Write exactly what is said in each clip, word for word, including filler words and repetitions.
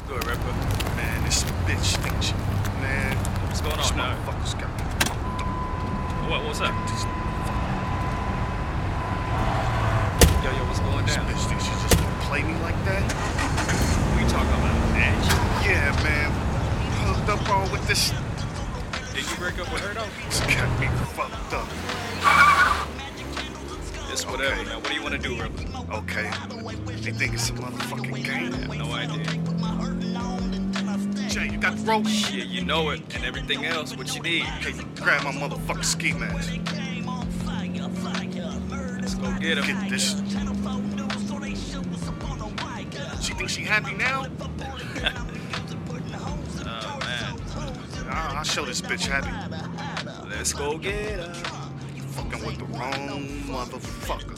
What's good, rapper? Man, this bitch thinks she, man. What's going This on, dog? motherfucker's got me fucked up. What? What's up? This, Yo, yo, what's going this down? bitch thinks she's just gonna play me like that? What you talking about? Edge? Yeah, man. Hooked up on with this. Did you break up with her though? It's got me fucked up. It's whatever, Okay. man. What do you want to do, rapper? Okay. They think it's a motherfucking game. I have no idea. Jay, you got the rope? Shit, you know it, and everything else. What you need? Hey, grab my motherfucking ski mask. Let's go get him. Get this. She thinks she happy now? Oh man, I'll, I'll show this bitch happy. let's go get her. You fucking with the wrong motherfucker.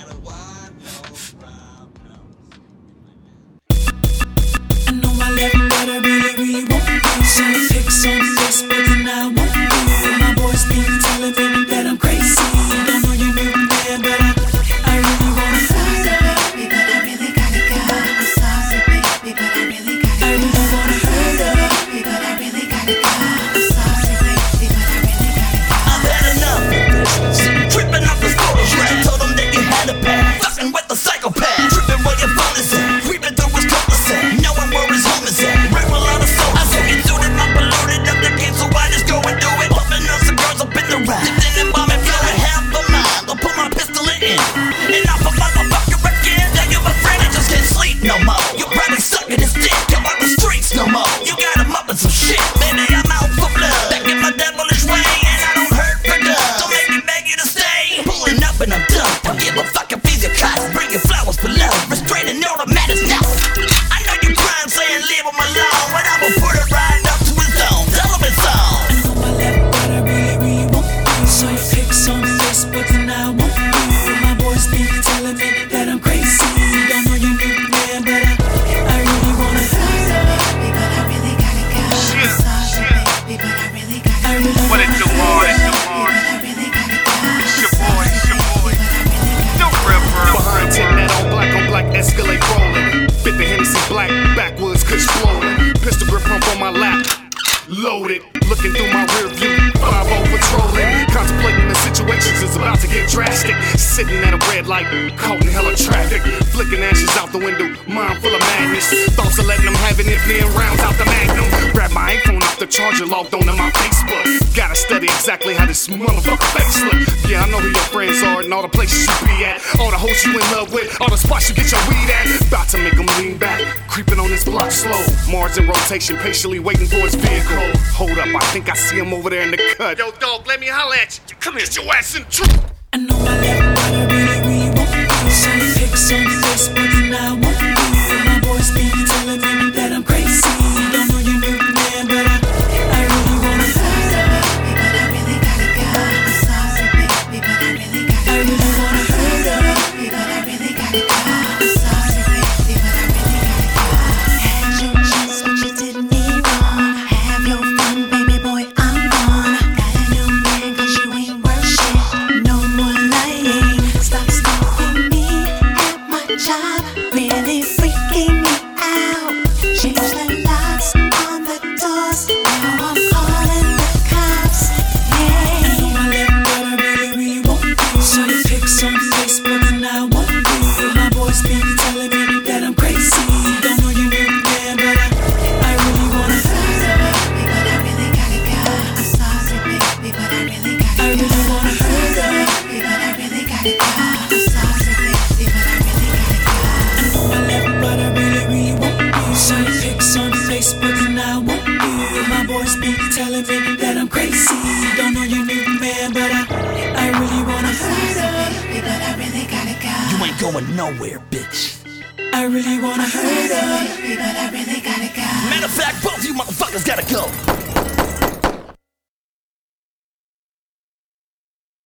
I know I left, but I really, really won't do. Sending pics on Facebook and I won't do. My boys be telling me that I'm crazy. Don't know you knew, man, but I, I really wanna hurt her. Baby, but I really gotta go. I'm sorry, baby, but I really gotta I really wanna hurt her. Baby, but I really gotta go. I'm sorry, baby, but I really gotta go. I've had enough of this. Sitting tripping off the photo track. Told them that you had a pass. Fucking with the psychopath. Tripping where your phone is at. Creeping through his cul-de-sac. Knowing where his home is at. Bring a lot of soul. I said you suited my polluted up the game, so I just go and do it. Pumping on some girls up in the ride. Dipped in and bombing, blowing half a mile. Don't put my pistol in. And off a motherfucker again. Now you're my friend, I just can't sleep no more. You probably suck at his dick. Come on the streets no more. You got him up in some shit. Baby, I'm out for blood. Back in my devilish way. And I don't hurt for done. Don't make me beg you to stay. Pulling up and I'm done. Don't give a fuck if he's your cousin. Bring your flowers for love. Restraining all that matters now. I know you crying saying leave him alone. But I'ma put it right up to his zone. Tell him it's on. I know I left, but I really, really won't do. Saw your pics on Facebook and I won't do. My boys be telling me that I'm crazy. Don't know you knew, man, but I, I really wanna hurt her. Baby, but I really gotta go. I'm sorry, baby, but I really gotta I go. really What it wanna do, Mar? It's the Baby, Mar. but I really gotta go. It's your boy, it's your boy. No ripper. Behind ten, that all black on black Escalade rolling. Fit the Hennessy black, backwoods kush flowing. Pistol grip pump on my lap. Loaded, looking through my rear view, five oh patrolling, contemplating the situations is about to get drastic. Sitting at a red light, caught in hella traffic, flicking ashes out the window, mind full of madness. Thoughts of letting them have it, emptying rounds out the magnum. Grab my iPhone off the charger, logged onto my Facebook. Gotta study exactly how this motherfucker face look. Yeah, I know who your friends are and all the places you be at, all the hoes you in love with, all the spots you get your weed at. About to make them lean back, creeping on this block slow. Mars in rotation, patiently waiting for his vehicle. Hold up, I think I see him over there in the cut. Yo, dog, let me holler at you. Come here. Get your ass in the truth. I know I left, but I really, really won't do. Saw your pics on Facebook and I won't do. My boys be telling me that I'm crazy. Don't know you knew, man, but I, I really wanna hurt her. Baby, but I really gotta go. I'm sorry, baby, but I really gotta I go. really wanna hurt her. Baby, but I really gotta go. I'm sorry, baby, but I really gotta go. Had your chance, but you didn't need one. Have your fun, baby boy, I'm gone. Got a new man, cause you ain't worth shit. No more lying. Stop stalking me at my job. Really freaking me out. Change the locks on the doors. Now I'm calling the cops. I Yeah. know I left, but I really, really won't do. Saw your pics on Facebook and I won't do. My boys be telling me that I'm crazy. Don't know you knew, man, but I, I really wanna hurt her. Baby, but I really gotta go. I'm sorry, baby, but I really gotta I go. really wanna hurt her. Baby, but I really gotta go. I'm sorry, baby, but I really gotta go. I know I left, but I really, really won't do. Saw your pics on Facebook and I won't do. My boys be telling me that I'm crazy. Don't know you knew, man, but I, I really wanna hurt her. Baby, but I really gotta go. You ain't going nowhere, bitch. I really wanna hurt her. Baby, but I really gotta go. Matter of fact, both you motherfuckers gotta go.